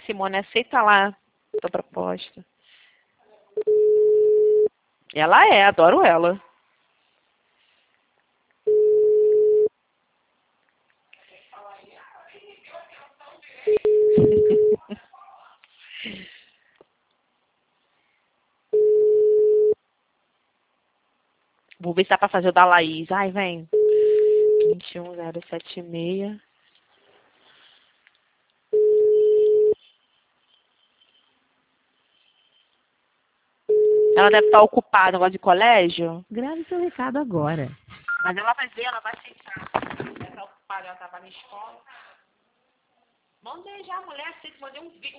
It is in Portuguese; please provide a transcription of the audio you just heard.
Simone, aceita lá a tua proposta. Ela é, adoro ela. Vou ver se dá pra fazer o da Laís. Ai, vem. 21076. Ela deve estar ocupada, negócio de colégio. Grave seu recado agora. Mas ela vai ver, ela vai aceitar. Deve estar ocupada, ela estava na escola. Mandei já a mulher, mandei um vídeo.